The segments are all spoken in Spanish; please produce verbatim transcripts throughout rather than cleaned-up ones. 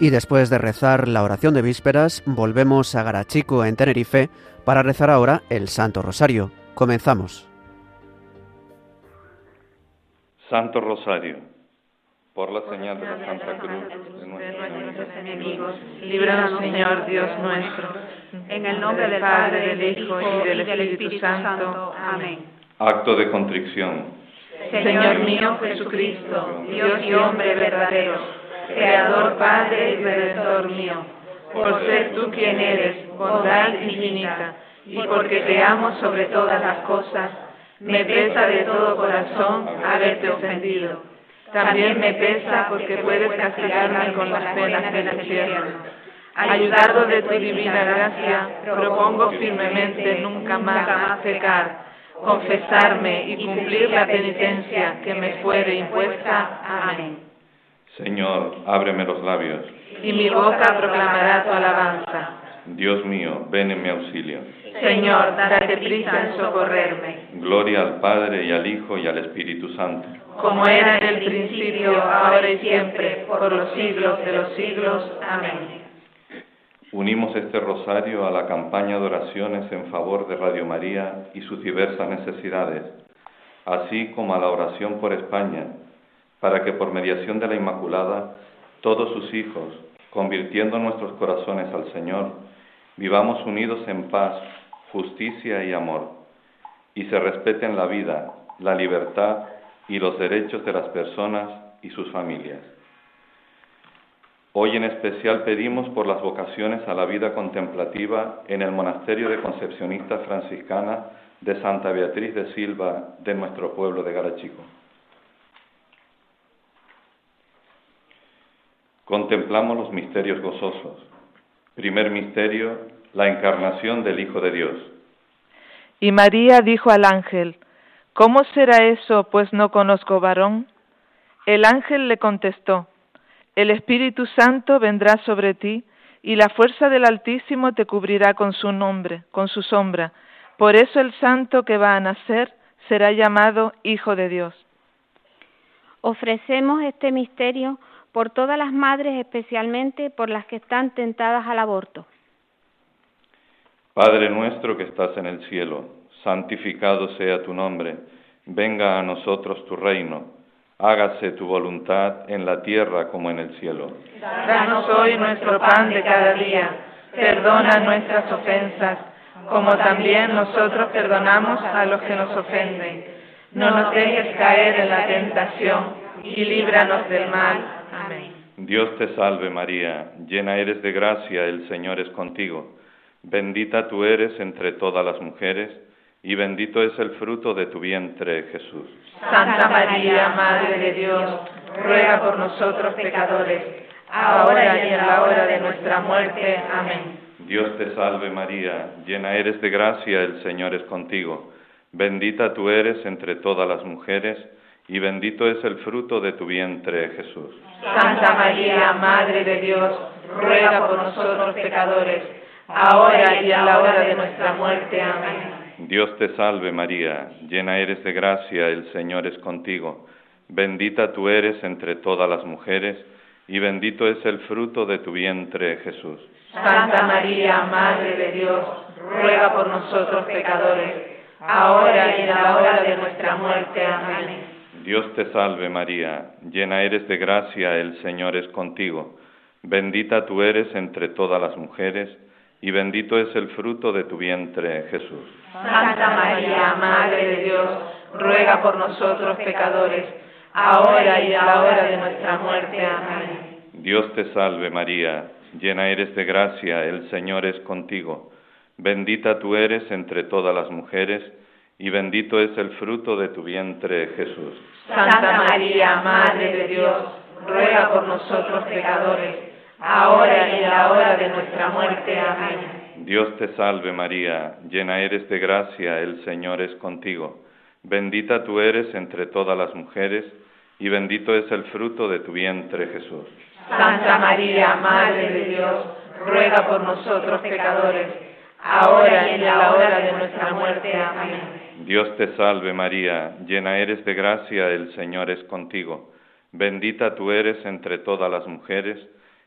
Y después de rezar la oración de vísperas, volvemos a Garachico, en Tenerife, para rezar ahora el Santo Rosario. Comenzamos. Santo Rosario, por la señal de la Santa Cruz de nuestros enemigos, líbranos, Señor Dios nuestro, en el nombre del Padre, del Hijo y del Espíritu Santo. Amén. Acto de contrición. Señor mío Jesucristo, Dios y hombre verdadero, Creador, Padre y Redentor mío, por ser tú quien eres, bondad infinita, y porque te amo sobre todas las cosas, me pesa de todo corazón haberte ofendido. También me pesa porque puedes castigarme con las penas del infierno. Ayudado de tu divina gracia, propongo firmemente nunca más pecar, confesarme y cumplir la penitencia que me fuere impuesta. Amén. Señor, ábreme los labios, y mi boca proclamará tu alabanza. Dios mío, ven en mi auxilio. Señor, date prisa en socorrerme. Gloria al Padre, y al Hijo, y al Espíritu Santo. Como era en el principio, ahora y siempre, por los siglos de los siglos. Amén. Unimos este rosario a la campaña de oraciones en favor de Radio María y sus diversas necesidades, así como a la oración por España, para que por mediación de la Inmaculada, todos sus hijos, convirtiendo nuestros corazones al Señor, vivamos unidos en paz, justicia y amor, y se respeten la vida, la libertad y los derechos de las personas y sus familias. Hoy en especial pedimos por las vocaciones a la vida contemplativa en el Monasterio de Concepcionistas Franciscanas de Santa Beatriz de Silva de nuestro pueblo de Garachico. Contemplamos los misterios gozosos. Primer misterio, la encarnación del Hijo de Dios. Y María dijo al ángel: ¿Cómo será eso, pues no conozco varón? El ángel le contestó: El Espíritu Santo vendrá sobre ti, y la fuerza del Altísimo te cubrirá con su nombre, con su sombra. Por eso el santo que va a nacer será llamado Hijo de Dios. Ofrecemos este misterio por todas las madres, especialmente por las que están tentadas al aborto. Padre nuestro que estás en el cielo, santificado sea tu nombre. Venga a nosotros tu reino. Hágase tu voluntad en la tierra como en el cielo. Danos hoy nuestro pan de cada día. Perdona nuestras ofensas, como también nosotros perdonamos a los que nos ofenden. No nos dejes caer en la tentación y líbranos del mal. Amén. Dios te salve María, llena eres de gracia, el Señor es contigo. Bendita tú eres entre todas las mujeres, y bendito es el fruto de tu vientre, Jesús. Santa María, Madre de Dios, ruega por nosotros pecadores, ahora y en la hora de nuestra muerte. Amén. Dios te salve María, llena eres de gracia, el Señor es contigo. Bendita tú eres entre todas las mujeres, y bendito es el fruto de tu vientre, Jesús. Santa María, Madre de Dios, ruega por nosotros pecadores, ahora y en la hora de nuestra muerte. Amén. Dios te salve María, llena eres de gracia, el Señor es contigo. Bendita tú eres entre todas las mujeres, y bendito es el fruto de tu vientre, Jesús. Santa María, Madre de Dios, ruega por nosotros pecadores, ahora y en la hora de nuestra muerte. Amén. Dios te salve María, llena eres de gracia, el Señor es contigo. Bendita tú eres entre todas las mujeres, y bendito es el fruto de tu vientre, Jesús. Santa María, Madre de Dios, ruega por nosotros pecadores, ahora y a la hora de nuestra muerte. Amén. Dios te salve María, llena eres de gracia, el Señor es contigo. Bendita tú eres entre todas las mujeres, y bendito es el fruto de tu vientre, Jesús. Santa María, Madre de Dios, ruega por nosotros pecadores, ahora y en la hora de nuestra muerte. Amén. Dios te salve María, llena eres de gracia, el Señor es contigo. Bendita tú eres entre todas las mujeres, y bendito es el fruto de tu vientre, Jesús. Santa María, Madre de Dios, ruega por nosotros pecadores, ahora y en la hora de nuestra muerte. Amén. Dios te salve María, llena eres de gracia, el Señor es contigo. Bendita tú eres entre todas las mujeres,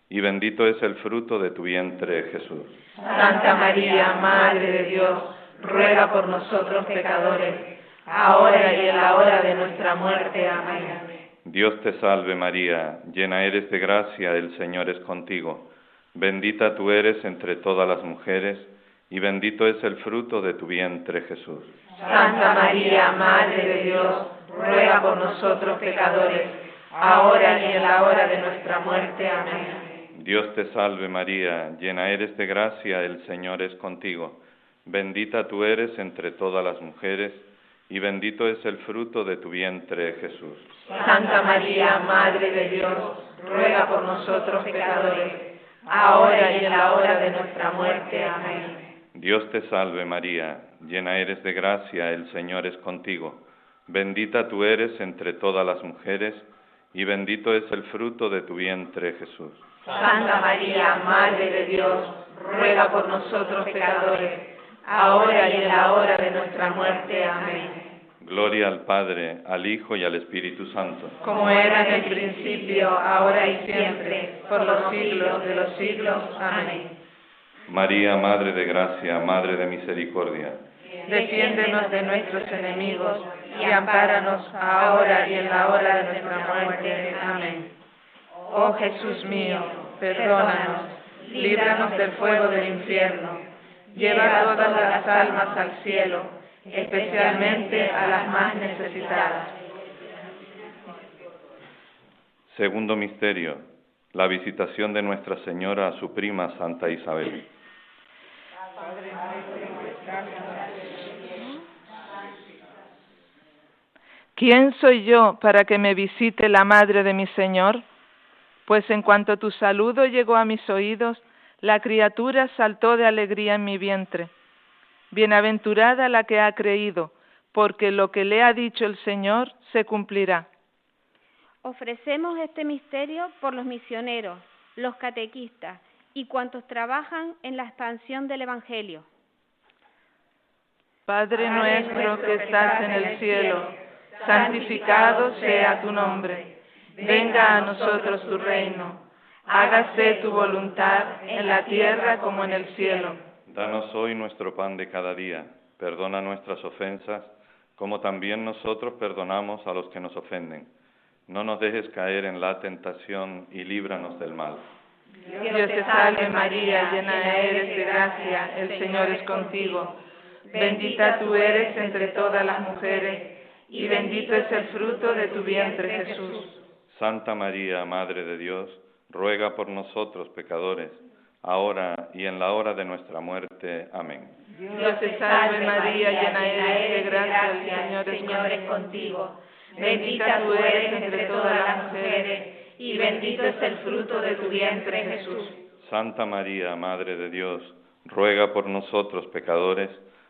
y bendito es el fruto de tu vientre, Jesús. Santa María, Madre de Dios, ruega por nosotros pecadores, ahora y en la hora de nuestra muerte. Amén. Dios te salve María, llena eres de gracia, el Señor es contigo. Bendita tú eres entre todas las mujeres, y bendito es el fruto de tu vientre, Jesús. Santa María, Madre de Dios, ruega por nosotros pecadores, ahora y en la hora de nuestra muerte. Amén. Dios te salve María, llena eres de gracia, el Señor es contigo. Bendita tú eres entre todas las mujeres, y bendito es el fruto de tu vientre, Jesús. Santa María, Madre de Dios, ruega por nosotros pecadores, ahora y en la hora de nuestra muerte. Amén. Dios te salve María, llena eres de gracia, el Señor es contigo. Bendita tú eres entre todas las mujeres, y bendito es el fruto de tu vientre, Jesús. Santa María, Madre de Dios, ruega por nosotros pecadores, ahora y en la hora de nuestra muerte. Amén. Gloria al Padre, al Hijo y al Espíritu Santo. Como era en el principio, ahora y siempre, por los siglos de los siglos. Amén. María, Madre de Gracia, Madre de Misericordia, defiéndenos de nuestros enemigos y ampáranos ahora y en la hora de nuestra muerte. Amén. Oh Jesús mío, perdónanos, líbranos del fuego del infierno, lleva todas las almas al cielo, especialmente a las más necesitadas. Segundo misterio, la visitación de Nuestra Señora a su prima Santa Isabel. ¿Quién soy yo para que me visite la madre de mi Señor? Pues en cuanto tu saludo llegó a mis oídos, la criatura saltó de alegría en mi vientre. Bienaventurada la que ha creído, porque lo que le ha dicho el Señor se cumplirá. Ofrecemos este misterio por los misioneros, los catequistas y cuantos trabajan en la expansión del Evangelio. Padre nuestro que estás en el cielo, santificado sea tu nombre. Venga a nosotros tu reino. Hágase tu voluntad en la tierra como en el cielo. Danos hoy nuestro pan de cada día. Perdona nuestras ofensas, como también nosotros perdonamos a los que nos ofenden. No nos dejes caer en la tentación y líbranos del mal. Dios te salve María, llena eres de gracia, el Señor es contigo. Bendita tú eres entre todas las mujeres, y bendito es el fruto de tu vientre, Jesús. Santa María, Madre de Dios, ruega por nosotros pecadores, ahora y en la hora de nuestra muerte. Amén. Dios te salve María, llena eres de gracia, el Señor es contigo. Bendita tú eres entre todas las mujeres, y bendito es el fruto de tu vientre, Jesús. Santa María, Madre de Dios, ruega por nosotros pecadores,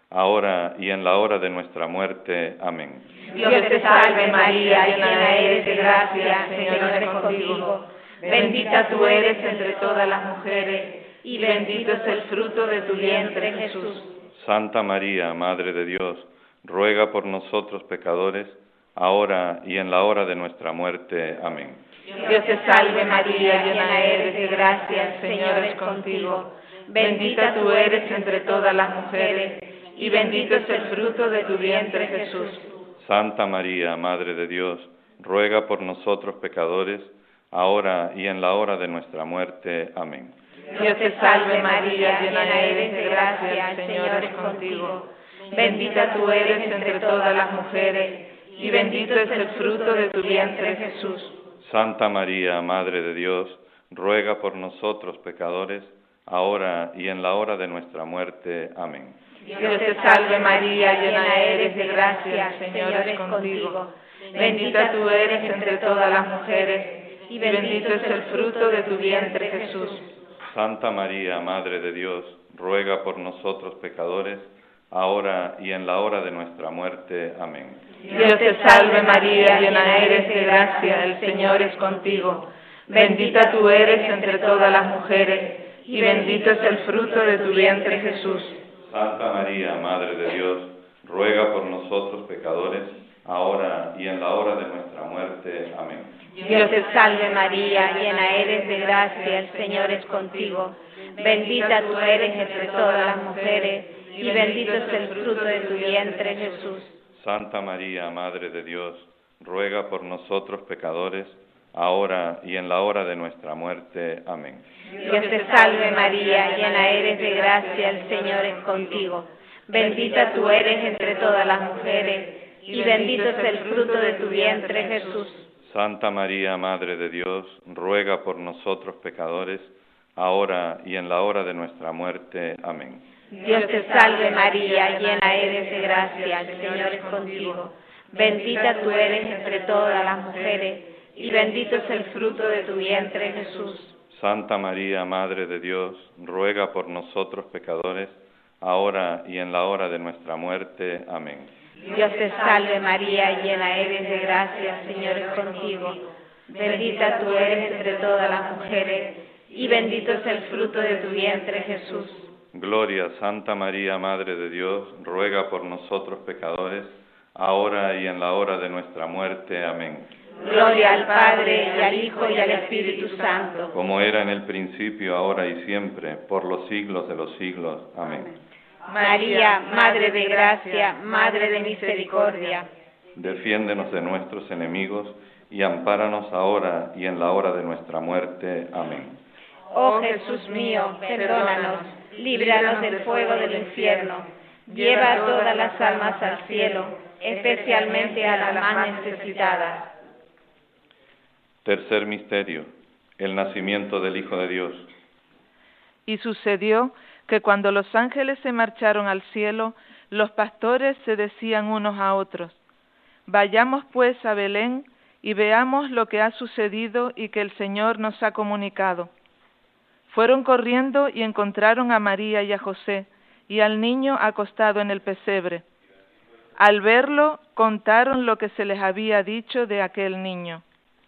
ahora y en la hora de nuestra muerte. Amén. Dios te salve María, llena eres de gracia, el Señor es contigo. Bendita tú eres entre todas las mujeres, y bendito es el fruto de tu vientre, Jesús. Santa María, Madre de Dios, ruega por nosotros pecadores, ahora y en la hora de nuestra muerte. Amén. Dios te salve María, llena eres de gracia, el Señor es contigo. Bendita tú eres entre todas las mujeres, y bendito es el fruto de tu vientre, Jesús. Santa María, Madre de Dios, ruega por nosotros pecadores, ahora y en la hora de nuestra muerte. Amén. Dios te salve María, llena eres de gracia, el Señor es contigo. Bendita tú eres entre todas las mujeres, y bendito es el fruto de tu vientre, Jesús. Santa María, Madre de Dios, ruega por nosotros pecadores, ahora y en la hora de nuestra muerte. Amén. Dios te salve María, llena eres de gracia, el Señor es contigo. Bendita tú eres entre todas las mujeres, y bendito es el fruto de tu vientre, Jesús. Santa María, Madre de Dios, ruega por nosotros pecadores, ahora y en la hora de nuestra muerte. Amén. Dios te salve María, llena eres de gracia, el Señor es contigo. Bendita tú eres entre todas las mujeres, y bendito es el fruto de tu vientre, Jesús. Santa María, Madre de Dios, ruega por nosotros pecadores, ahora y en la hora de nuestra muerte. Amén. Dios te salve María, llena eres de gracia, el Señor es contigo. Bendita tú eres entre todas las mujeres, y bendito es el fruto de tu vientre, Jesús. Santa María, Madre de Dios, ruega por nosotros pecadores, ahora y en la hora de nuestra muerte. Amén. Dios te salve María, llena eres de gracia, el Señor es contigo. Bendita tú eres entre todas las mujeres, y bendito es el fruto de tu vientre, Jesús. Santa María, Madre de Dios, ruega por nosotros pecadores, ahora y en la hora de nuestra muerte. Amén. Dios te salve María, llena eres de gracia, el Señor es contigo. Bendita tú eres entre todas las mujeres, y bendito es el fruto de tu vientre, Jesús. Santa María, Madre de Dios, ruega por nosotros pecadores, ahora y en la hora de nuestra muerte. Amén. Dios te salve María, llena eres de gracia, el Señor es contigo. Bendita tú eres entre todas las mujeres, y bendito es el fruto de tu vientre, Jesús. Gloria, Santa María, Madre de Dios, ruega por nosotros pecadores, ahora y en la hora de nuestra muerte. Amén. Gloria al Padre, y al Hijo, y al Espíritu Santo. Como era en el principio, ahora y siempre, por los siglos de los siglos. Amén. María, Madre de gracia, Madre de misericordia. Defiéndenos de nuestros enemigos, y ampáranos ahora y en la hora de nuestra muerte. Amén. Oh Jesús mío, perdónanos, líbranos del fuego del infierno, lleva a todas las almas al cielo, especialmente a las más necesitadas. Tercer misterio, el nacimiento del Hijo de Dios. Y sucedió que cuando los ángeles se marcharon al cielo, los pastores se decían unos a otros: vayamos pues a Belén y veamos lo que ha sucedido y que el Señor nos ha comunicado. Fueron corriendo y encontraron a María y a José, y al niño acostado en el pesebre. Al verlo, contaron lo que se les había dicho de aquel niño.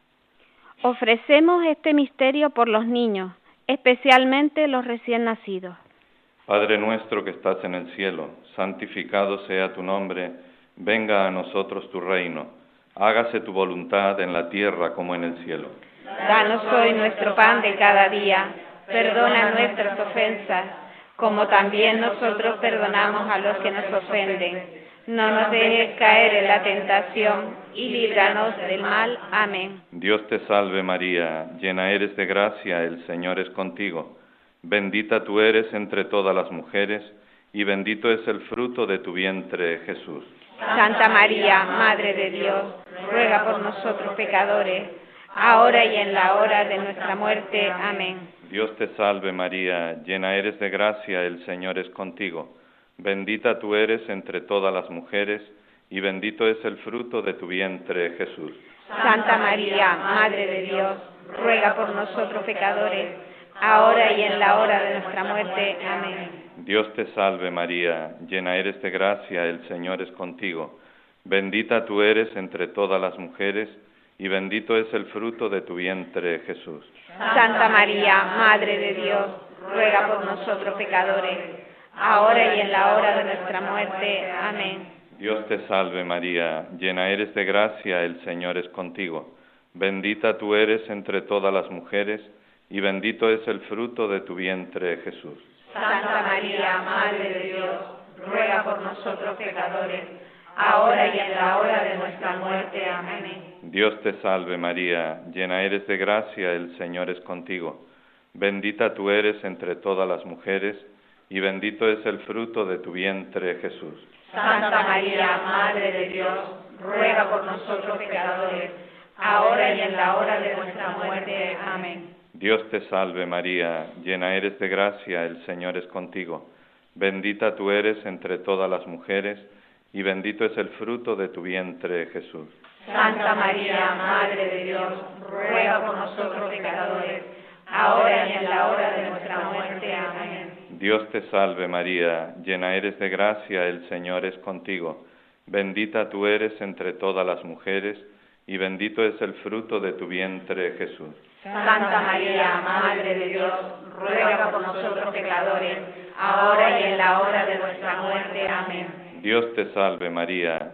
Ofrecemos este misterio por los niños, especialmente los recién nacidos. Padre nuestro que estás en el cielo, santificado sea tu nombre, venga a nosotros tu reino, hágase tu voluntad en la tierra como en el cielo. Danos hoy nuestro pan de cada día, perdona nuestras ofensas, como también nosotros perdonamos a los que nos ofenden. No nos dejes caer en la tentación, y líbranos del mal. Amén. Dios te salve María, llena eres de gracia, el Señor es contigo. Bendita tú eres entre todas las mujeres, y bendito es el fruto de tu vientre, Jesús. Santa María, Madre de Dios, ruega por nosotros pecadores, ahora y en la hora de nuestra muerte. Amén. Dios te salve María, llena eres de gracia, el Señor es contigo. Bendita tú eres entre todas las mujeres, y bendito es el fruto de tu vientre, Jesús. Santa María, Madre de Dios, ruega por nosotros pecadores, ahora y en la hora de nuestra muerte. Amén. Dios te salve María, llena eres de gracia, el Señor es contigo. Bendita tú eres entre todas las mujeres, y bendito es el fruto de tu vientre, Jesús. Santa María, Madre de Dios, ruega por nosotros pecadores, ahora y en la hora de nuestra muerte. Amén. Dios te salve María, llena eres de gracia, el Señor es contigo. Bendita tú eres entre todas las mujeres, y bendito es el fruto de tu vientre, Jesús. Santa María, Madre de Dios, ruega por nosotros pecadores, ahora y en la hora de nuestra muerte. Amén. Dios te salve María, llena eres de gracia, el Señor es contigo. Bendita tú eres entre todas las mujeres, y bendito es el fruto de tu vientre, Jesús. Santa María, Madre de Dios, ruega por nosotros pecadores, ahora y en la hora de nuestra muerte. Amén. Dios te salve María, llena eres de gracia, el Señor es contigo. Bendita tú eres entre todas las mujeres, y bendito es el fruto de tu vientre, Jesús. Santa María, Madre de Dios, ruega por nosotros pecadores, ahora y en la hora de nuestra muerte. Amén. Dios te salve María, llena eres de gracia, el Señor es contigo. Bendita tú eres entre todas las mujeres, y bendito es el fruto de tu vientre, Jesús. Santa María, Madre de Dios, ruega por nosotros pecadores, ahora y en la hora de nuestra muerte. Amén. Dios te salve María,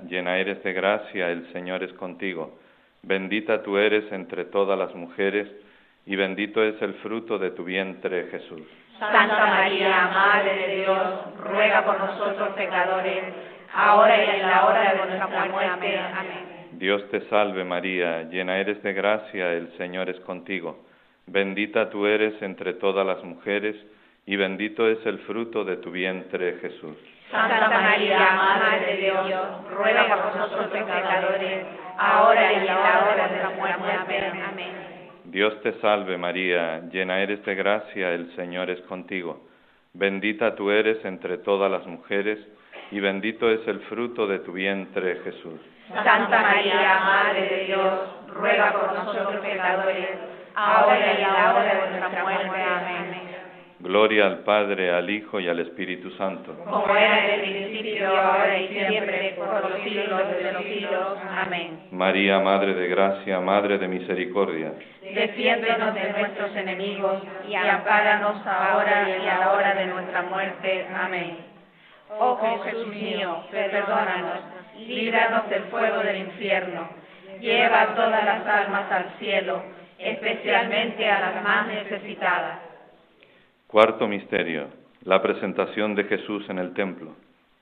llena eres de gracia, el Señor es contigo. Bendita tú eres entre todas las mujeres, y bendito es el fruto de tu vientre, Jesús. Santa María, Madre de Dios, ruega por nosotros pecadores, ahora y en la hora de nuestra muerte. Amén. Dios te salve María, llena eres de gracia, el Señor es contigo. Bendita tú eres entre todas las mujeres, y bendito es el fruto de tu vientre, Jesús. Santa María, Madre de Dios, ruega por nosotros pecadores, ahora y en la hora de nuestra muerte. Amén. Dios te salve María, llena eres de gracia, el Señor es contigo. Bendita tú eres entre todas las mujeres, y bendito es el fruto de tu vientre, Jesús. Santa María, Madre de Dios, ruega por nosotros pecadores, ahora y en la hora de nuestra muerte. Amén. Gloria al Padre, al Hijo y al Espíritu Santo. Como era en el principio, ahora y siempre, por los siglos de los siglos. Amén. María, Madre de gracia, Madre de misericordia. Defiéndonos de nuestros enemigos y ampáranos ahora y a la hora de nuestra muerte. Amén. Oh Jesús mío, perdónanos, líbranos del fuego del infierno, lleva todas las almas al cielo, especialmente a las más necesitadas. Cuarto misterio, la presentación de Jesús en el templo.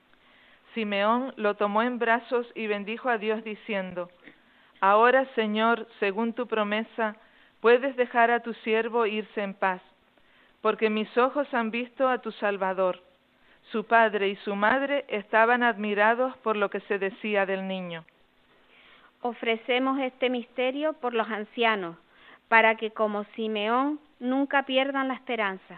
Simeón lo tomó en brazos y bendijo a Dios diciendo: Ahora, Señor, según tu promesa, puedes dejar a tu siervo irse en paz, porque mis ojos han visto a tu Salvador. Su padre y su madre estaban admirados por lo que se decía del niño. Ofrecemos este misterio por los ancianos, para que como Simeón nunca pierdan la esperanza.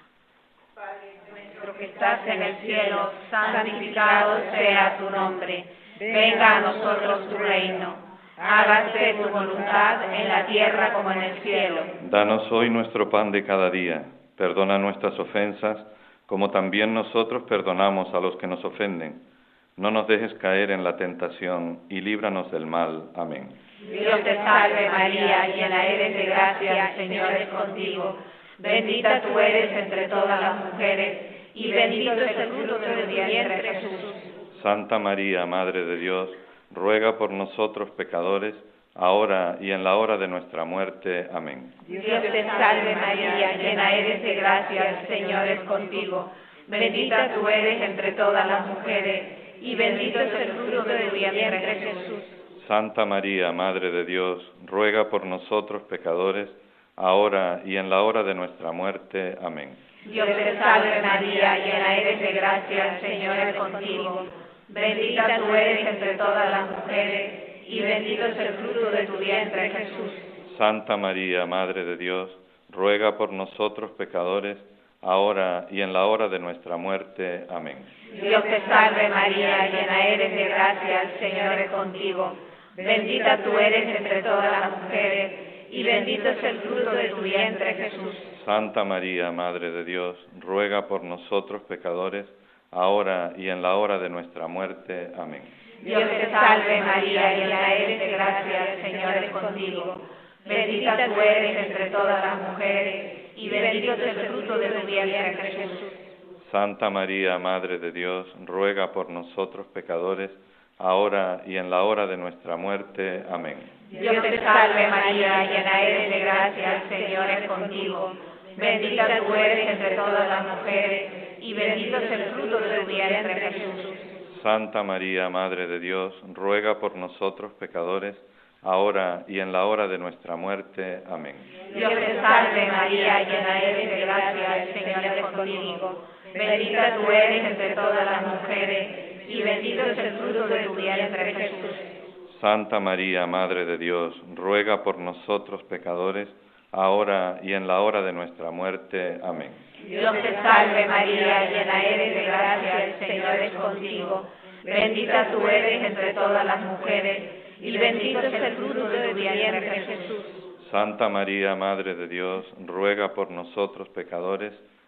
Padre nuestro que estás en el cielo, santificado sea tu nombre. Venga a nosotros tu reino. Hágase tu voluntad en la tierra como en el cielo. Danos hoy nuestro pan de cada día. Perdona nuestras ofensas, como también nosotros perdonamos a los que nos ofenden. No nos dejes caer en la tentación y líbranos del mal. Amén. Dios te salve María, llena eres de gracia, el Señor es contigo. Bendita tú eres entre todas las mujeres, y bendito es el fruto de tu vientre, Jesús. Santa María, Madre de Dios, ruega por nosotros pecadores, ahora y en la hora de nuestra muerte. Amén. Dios te salve María, llena eres de gracia, el Señor es contigo. Bendita tú eres entre todas las mujeres, y bendito es el fruto de tu vientre, Jesús. Santa María, Madre de Dios, ruega por nosotros pecadores, ahora y en la hora de nuestra muerte. Amén. Dios te salve María, llena eres de gracia, el Señor es contigo. Bendita tú eres entre todas las mujeres, y bendito es el fruto de tu vientre, Jesús. Santa María, Madre de Dios, ruega por nosotros pecadores, ahora y en la hora de nuestra muerte. Amén. Dios te salve María, llena eres de gracia, el Señor es contigo. Bendita tú eres entre todas las mujeres, y bendito es el fruto de tu vientre, Jesús. Santa María, Madre de Dios, ruega por nosotros pecadores, ahora y en la hora de nuestra muerte. Amén. Dios te salve María, llena eres de gracia, el Señor es contigo. Bendita tú eres entre todas las mujeres, y bendito es el fruto de tu vientre, Jesús. Santa María, Madre de Dios, ruega por nosotros pecadores, ahora y en la hora de nuestra muerte. Amén. Dios te salve María, llena eres de gracia, el Señor es contigo. Bendita tú eres entre todas las mujeres, y bendito es el fruto de tu vientre, Jesús. Santa María, Madre de Dios, ruega por nosotros pecadores, ahora y en la hora de nuestra muerte. Amén. Dios te salve María, llena eres de gracia, el Señor es contigo. Bendita tú eres entre todas las mujeres, y bendito es el fruto de tu vientre, Jesús. Santa María, Madre de Dios, ruega por nosotros pecadores, ahora y en la hora de nuestra muerte. Amén. Dios te salve María, llena eres de gracia, el Señor es contigo. Bendita tú eres entre todas las mujeres, y bendito es el fruto de tu vientre, Jesús. Santa María, Madre de Dios, ruega por nosotros pecadores,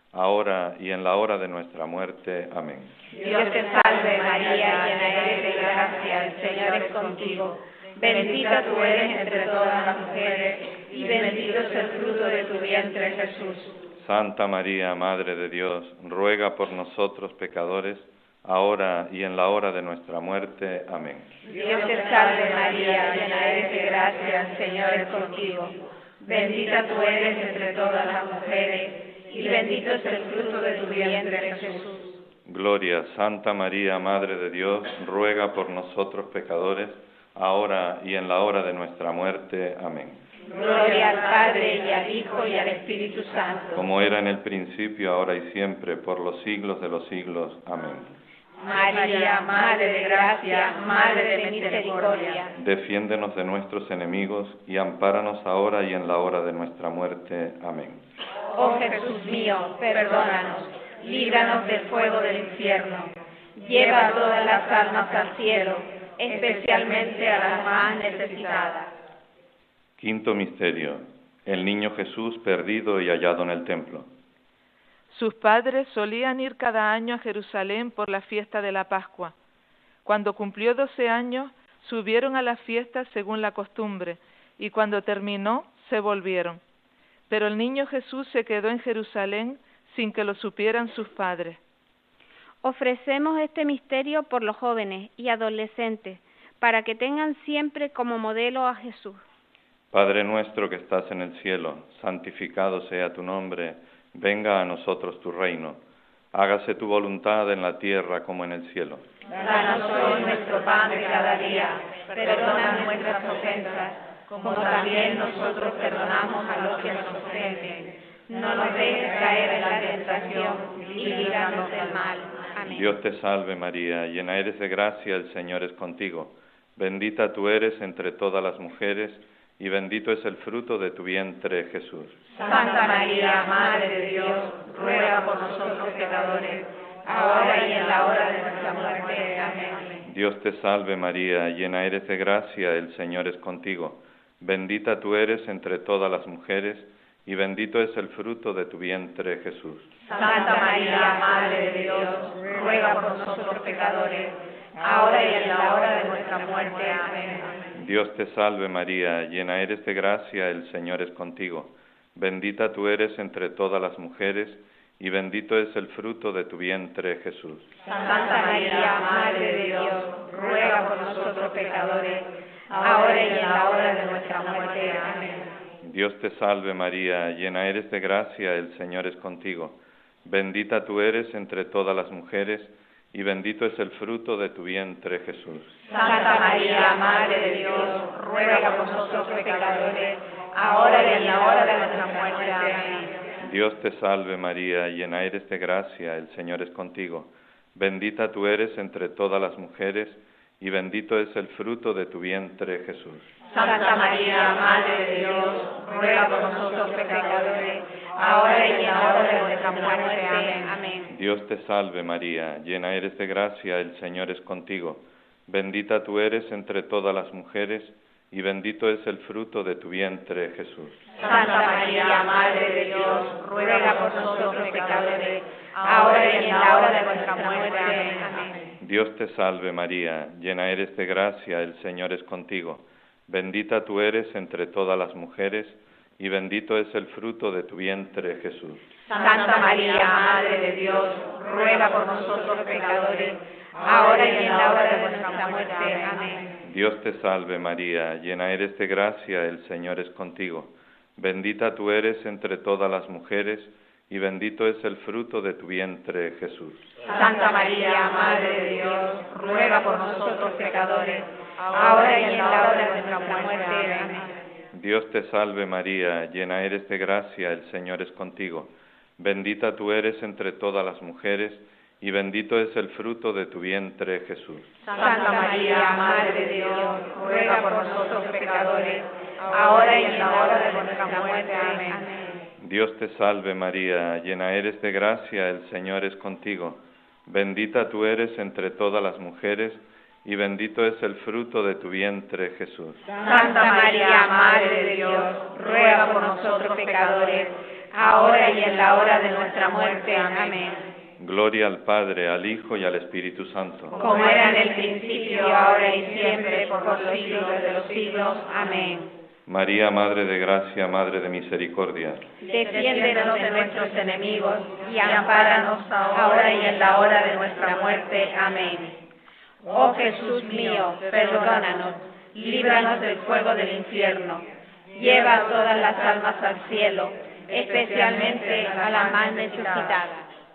ahora y en la hora de nuestra muerte. Amén. Dios te salve María, llena eres de gracia, el Señor es contigo. Bendita tú eres entre todas las mujeres, y bendito es el fruto de tu vientre, Jesús. Santa María, Madre de Dios, ruega por nosotros pecadores, ahora y en la hora de nuestra muerte. Amén. Dios te salve María, llena eres de gracia, el Señor es contigo. Bendita tú eres entre todas las mujeres, y bendito es el fruto de tu vientre, Jesús. Gloria, Santa María, Madre de Dios, ruega por nosotros pecadores, ahora y en la hora de nuestra muerte. Amén. Gloria al Padre, y al Hijo, y al Espíritu Santo. Como era en el principio, ahora y siempre, por los siglos de los siglos. Amén. María, Madre de gracia, Madre de misericordia, defiéndenos de nuestros enemigos y ampáranos ahora y en la hora de nuestra muerte. Amén. Oh Jesús mío, perdónanos, líbranos del fuego del infierno, lleva a todas las almas al cielo, especialmente a las más necesitadas. Quinto misterio: el niño Jesús perdido y hallado en el templo. Sus padres solían ir cada año a Jerusalén por la fiesta de la Pascua. Cuando cumplió doce años, subieron a la fiesta según la costumbre, y cuando terminó, se volvieron. Pero el niño Jesús se quedó en Jerusalén sin que lo supieran sus padres. Ofrecemos este misterio por los jóvenes y adolescentes, para que tengan siempre como modelo a Jesús. Padre nuestro que estás en el cielo, santificado sea tu nombre. Venga a nosotros tu reino. Hágase tu voluntad en la tierra como en el cielo. Danos hoy nuestro pan de cada día. Perdona nuestras ofensas, como también nosotros perdonamos a los que nos ofenden. No nos dejes caer en la tentación y líbranos del mal. Amén. Dios te salve María, llena eres de gracia, el Señor es contigo. Bendita tú eres entre todas las mujeres, y bendito es el fruto de tu vientre, Jesús. Santa María, Madre de Dios, ruega por nosotros pecadores, ahora y en la hora de nuestra muerte. Amén. Dios te salve María, llena eres de gracia, el Señor es contigo. Bendita tú eres entre todas las mujeres, y bendito es el fruto de tu vientre, Jesús. Santa María, Madre de Dios, ruega por nosotros pecadores, ahora y en la hora de nuestra muerte. Amén. Dios te salve María, llena eres de gracia, el Señor es contigo. Bendita tú eres entre todas las mujeres, y bendito es el fruto de tu vientre, Jesús. Santa María, Madre de Dios, ruega por nosotros pecadores, ahora y en la hora de nuestra muerte. Amén. Dios te salve María, llena eres de gracia, el Señor es contigo. Bendita tú eres entre todas las mujeres, y bendito es el fruto de tu vientre, Jesús. Santa María, Madre de Dios, ruega por nosotros pecadores, ahora y en la hora de nuestra muerte. Amén. Dios te salve María, llena eres de gracia, el Señor es contigo. Bendita tú eres entre todas las mujeres, y bendito es el fruto de tu vientre, Jesús. Santa María, Madre de Dios, ruega por nosotros pecadores, ahora y en la hora de nuestra muerte. Amén. Dios te salve María, llena eres de gracia, el Señor es contigo. Bendita tú eres entre todas las mujeres, y bendito es el fruto de tu vientre, Jesús. Santa María, Madre de Dios, ruega por nosotros pecadores, ahora y en la hora de nuestra muerte. Amén. Dios te salve María, llena eres de gracia, el Señor es contigo. Bendita tú eres entre todas las mujeres, y bendito es el fruto de tu vientre, Jesús. Santa María, Madre de Dios, ruega por nosotros pecadores, ahora y en la hora de nuestra muerte. Amén. Dios te salve María, llena eres de gracia, el Señor es contigo. Bendita tú eres entre todas las mujeres, y bendito es el fruto de tu vientre, Jesús. Santa María, Madre de Dios, ruega por nosotros pecadores, ahora y en la hora de nuestra muerte. Amén. Dios te salve María, llena eres de gracia, el Señor es contigo. Bendita tú eres entre todas las mujeres, y bendito es el fruto de tu vientre, Jesús. Santa María, Madre de Dios, ruega por nosotros pecadores, ahora y en la hora de nuestra muerte. Amén. Dios te salve María, llena eres de gracia, el Señor es contigo. Bendita tú eres entre todas las mujeres, y bendito es el fruto de tu vientre, Jesús. Santa María, Madre de Dios, ruega por nosotros pecadores, ahora y en la hora de nuestra muerte. Amén. Gloria al Padre, al Hijo y al Espíritu Santo. Como era en el principio, ahora y siempre, por los siglos de los siglos. Amén. María, Madre de Gracia, Madre de Misericordia, defiéndenos de nuestros enemigos y ampáranos ahora y en la hora de nuestra muerte. Amén. Oh Jesús mío, perdónanos, líbranos del fuego del infierno, lleva a todas las almas al cielo, especialmente a las más necesitadas.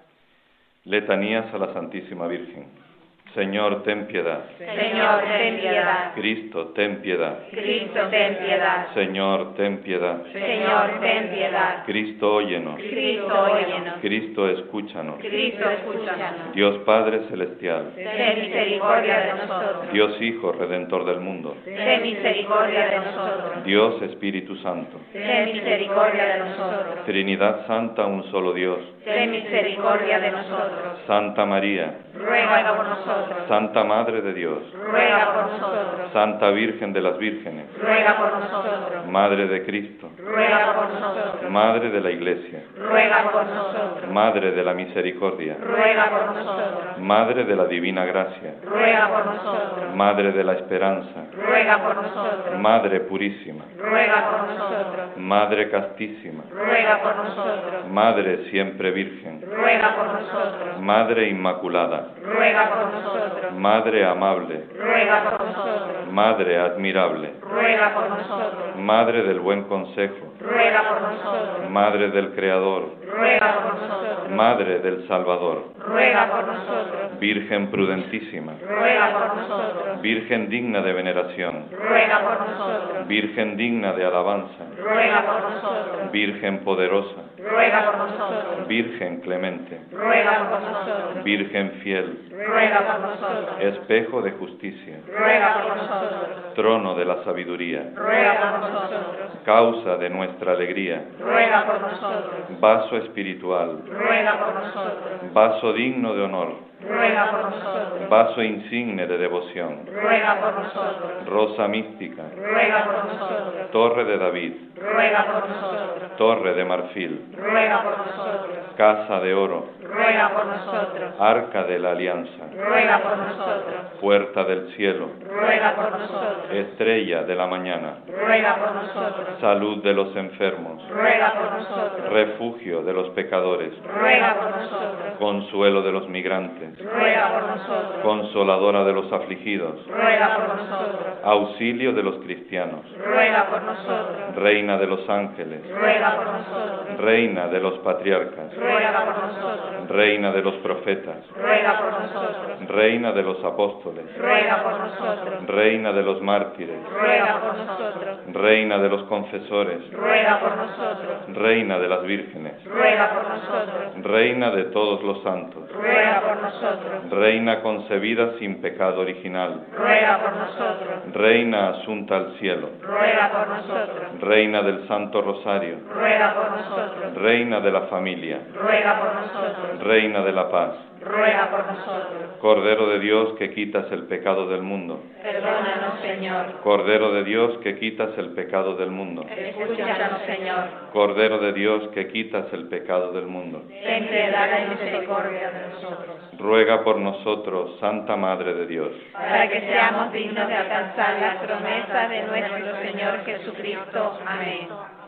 Letanías a la Santísima Virgen. Señor, ten piedad. Señor, ten piedad. Cristo, ten piedad. Cristo, ten piedad. Señor, ten piedad. Señor, ten piedad. Cristo, óyenos. Cristo, óyenos. Cristo, escúchanos. Cristo, escúchanos. Dios Padre Celestial. Ten misericordia de nosotros. Dios Hijo, Redentor del mundo. Ten misericordia de nosotros. Dios Espíritu Santo. Ten misericordia de nosotros. Trinidad Santa, un solo Dios. Ten misericordia de nosotros. Santa María. Ruega por nosotros. Santa Madre de Dios. Ruega por nosotros. Santa Virgen de las Vírgenes. Ruega por nosotros. Madre de Cristo. Ruega por nosotros. Madre de la Iglesia. Ruega por nosotros. Madre de la Misericordia. Ruega por nosotros. Madre de la Divina Gracia. Ruega por nosotros. Madre de la Esperanza. Ruega por nosotros. Madre Purísima. Ruega por nosotros. Madre Castísima. Ruega por nosotros. Madre Siempre Virgen. Ruega por nosotros. Madre Inmaculada. Ruega por nosotros. Madre Amable. Ruega por nosotros. Madre Admirable. Ruega por nosotros. Madre del Buen Consejo. Ruega por nosotros. Madre del Creador. Ruega por nosotros. Madre del Salvador. Ruega por nosotros. Virgen prudentísima. Ruega por nosotros. Virgen digna de veneración. Ruega por nosotros. Virgen digna de alabanza. Ruega por nosotros. Virgen poderosa. Ruega por nosotros. Virgen clemente. Ruega por nosotros. Virgen fiel. Ruega por nosotros. Espejo de justicia. Ruega por nosotros. Trono de la sabiduría. Ruega por nosotros. Causa de nuestra alegría. Ruega por nosotros. Vaso espiritual. Ruega por nosotros. Vaso digno de honor. Ruega por nosotros. Vaso insigne de devoción. Ruega por nosotros. Rosa mística. Ruega por nosotros. Torre de David. Ruega por nosotros. Torre de marfil. Ruega por nosotros. Casa de oro. Ruega por nosotros. Arca de la alianza. Ruega por nosotros. Puerta del cielo. Ruega por nosotros. Estrella de la mañana. Ruega por nosotros. Salud de los enfermos. Ruega por nosotros. Refugio de los pecadores. Ruega por nosotros. Consuelo de los migrantes. Ruega por nosotros. Consoladora de los afligidos. Ruega por nosotros. Auxilio de los cristianos. Ruega por nosotros. Reina de los ángeles. Ruega por nosotros. Reina de los patriarcas. Ruega por nosotros. Reina de los profetas. Ruega por nosotros. Reina de los apóstoles. Ruega por nosotros. Reina de los mártires. Ruega por nosotros. Reina de los confesores. Ruega por nosotros. Reina de las vírgenes. Ruega por nosotros. Reina de todos los santos. Ruega por nosotros. Reina concebida sin pecado original. Ruega por nosotros. Reina asunta al cielo. Ruega por nosotros. Reina del Santo Rosario. Ruega por nosotros. Reina de la familia. Ruega por nosotros. Reina de la paz. Ruega por nosotros. Cordero de Dios que quitas el pecado del mundo. Perdónanos, Señor. Cordero de Dios que quitas el pecado del mundo. Escúchanos, Señor. Cordero de Dios que quitas el pecado del mundo. Ten piedad y misericordia de nosotros. Ruega por nosotros, Santa Madre de Dios. Para que seamos dignos de alcanzar las promesas de nuestro Señor Jesucristo. Amén.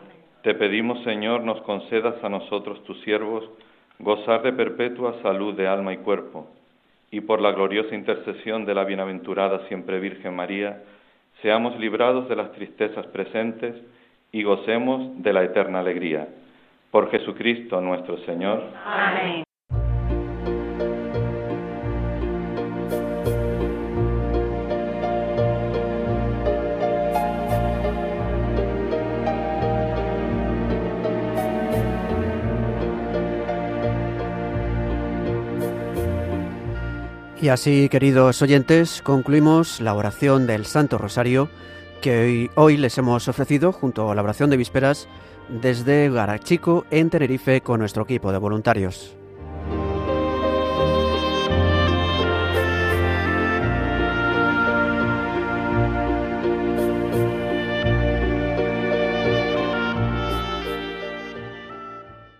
Te pedimos, Señor, nos concedas a nosotros, tus siervos, gozar de perpetua salud de alma y cuerpo, y por la gloriosa intercesión de la bienaventurada siempre Virgen María, seamos librados de las tristezas presentes y gocemos de la eterna alegría. Por Jesucristo nuestro Señor. Amén. Y así, queridos oyentes, concluimos la oración del Santo Rosario que hoy, hoy les hemos ofrecido junto a la oración de vísperas desde Garachico, en Tenerife, con nuestro equipo de voluntarios.